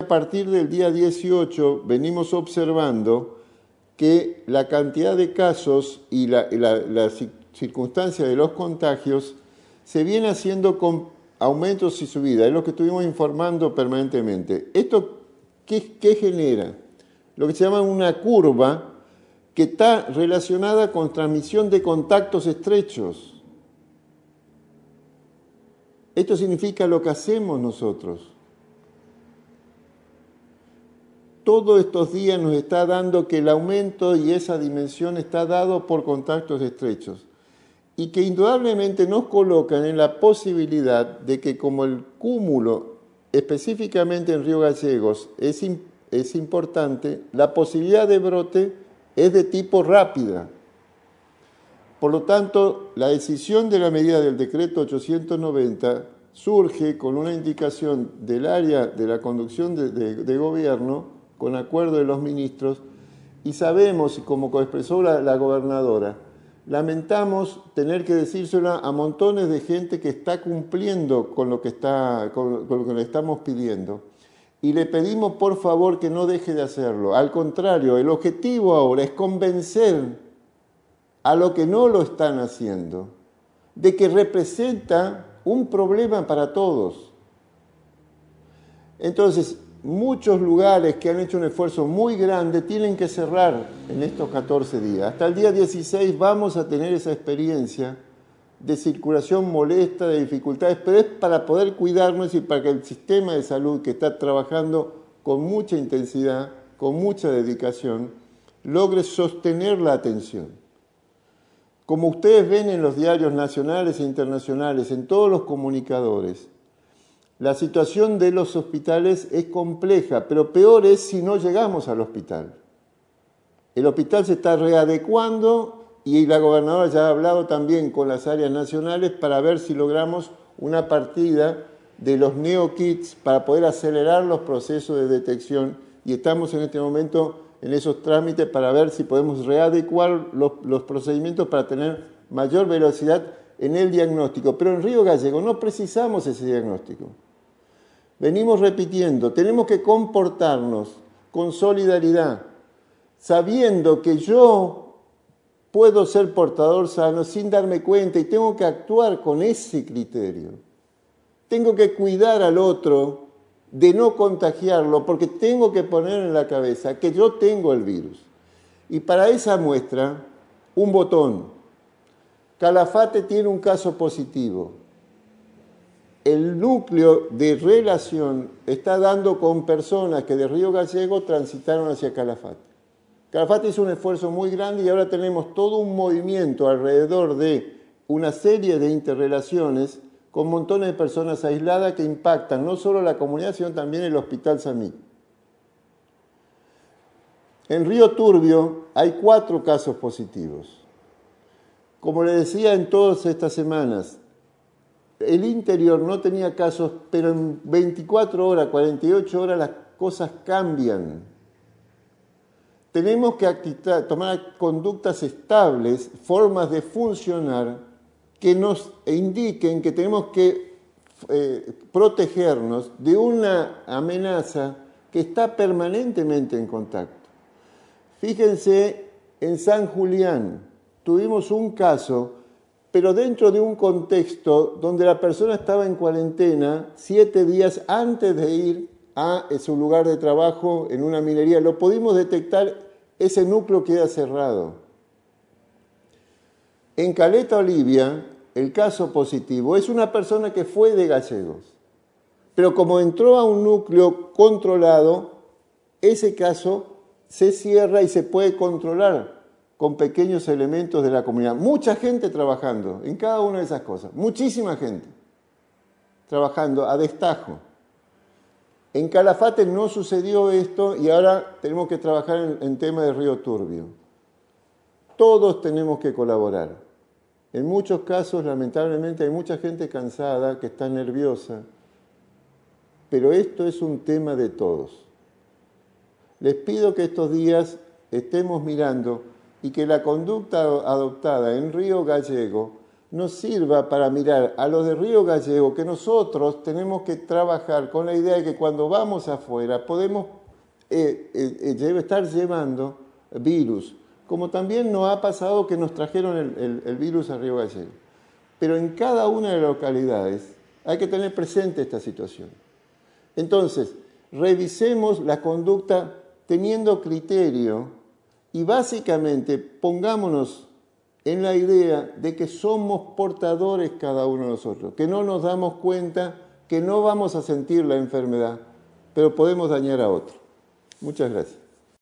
a partir del día 18 venimos observando que la cantidad de casos y la circunstancia de los contagios se viene haciendo con aumentos y subidas. Es lo que estuvimos informando permanentemente. ¿Esto qué genera? Lo que se llama una curva que está relacionada con transmisión de contactos estrechos. Esto significa lo que hacemos nosotros. Todos estos días nos está dando que el aumento y esa dimensión está dado por contactos estrechos y que indudablemente nos colocan en la posibilidad de que como el cúmulo específicamente en Río Gallegos es importante, la posibilidad de brote es de tipo rápida. Por lo tanto, la decisión de la medida del decreto 890 surge con una indicación del área de la conducción de gobierno, con acuerdo de los ministros, y sabemos, como expresó la gobernadora, lamentamos tener que decírselo a montones de gente que está cumpliendo con lo que le estamos pidiendo. Y le pedimos por favor que no deje de hacerlo. Al contrario, el objetivo ahora es convencer a los que no lo están haciendo de que representa un problema para todos. Entonces, muchos lugares que han hecho un esfuerzo muy grande tienen que cerrar en estos 14 días. Hasta el día 16 vamos a tener esa experiencia de circulación molesta, de dificultades, pero es para poder cuidarnos y para que el sistema de salud, que está trabajando con mucha intensidad, con mucha dedicación, logre sostener la atención. Como ustedes ven en los diarios nacionales e internacionales, en todos los comunicadores, la situación de los hospitales es compleja, pero peor es si no llegamos al hospital. El hospital se está readecuando y la gobernadora ya ha hablado también con las áreas nacionales para ver si logramos una partida de los neokits para poder acelerar los procesos de detección, y estamos en este momento en esos trámites para ver si podemos readecuar los procedimientos para tener mayor velocidad en el diagnóstico. Pero en Río Gallegos no precisamos ese diagnóstico. Venimos repitiendo, tenemos que comportarnos con solidaridad, sabiendo que yo puedo ser portador sano sin darme cuenta y tengo que actuar con ese criterio. Tengo que cuidar al otro de no contagiarlo porque tengo que poner en la cabeza que yo tengo el virus. Y para esa muestra, un botón. Calafate tiene un caso positivo. El núcleo de relación está dando con personas que de Río Gallegos transitaron hacia Calafate. Calafate hizo un esfuerzo muy grande y ahora tenemos todo un movimiento alrededor de una serie de interrelaciones con montones de personas aisladas que impactan no solo la comunidad, sino también el Hospital San Miguel. En Río Turbio hay 4 casos positivos. Como les decía en todas estas semanas, el interior no tenía casos, pero en 24 horas, 48 horas las cosas cambian. Tenemos que tomar conductas estables, formas de funcionar que nos indiquen que tenemos que protegernos de una amenaza que está permanentemente en contacto. Fíjense, en San Julián tuvimos un caso, pero dentro de un contexto donde la persona estaba en cuarentena 7 días antes de ir a su lugar de trabajo en una minería. Lo pudimos detectar, ese núcleo queda cerrado. En Caleta Olivia, el caso positivo es una persona que fue de Gallegos, pero como entró a un núcleo controlado, ese caso se cierra y se puede controlar con pequeños elementos de la comunidad. Mucha gente trabajando en cada una de esas cosas, muchísima gente trabajando a destajo. En Calafate no sucedió esto y ahora tenemos que trabajar en tema de Río Turbio. Todos tenemos que colaborar. En muchos casos, lamentablemente, hay mucha gente cansada, que está nerviosa, pero esto es un tema de todos. Les pido que estos días estemos mirando y que la conducta adoptada en Río Gallegos nos sirva para mirar a los de Río Gallegos, que nosotros tenemos que trabajar con la idea de que cuando vamos afuera podemos estar llevando virus, como también nos ha pasado que nos trajeron el virus a Río Gallegos. Pero en cada una de las localidades hay que tener presente esta situación. Entonces, revisemos la conducta teniendo criterio y básicamente pongámonos en la idea de que somos portadores cada uno de nosotros, que no nos damos cuenta, que no vamos a sentir la enfermedad, pero podemos dañar a otro. Muchas gracias.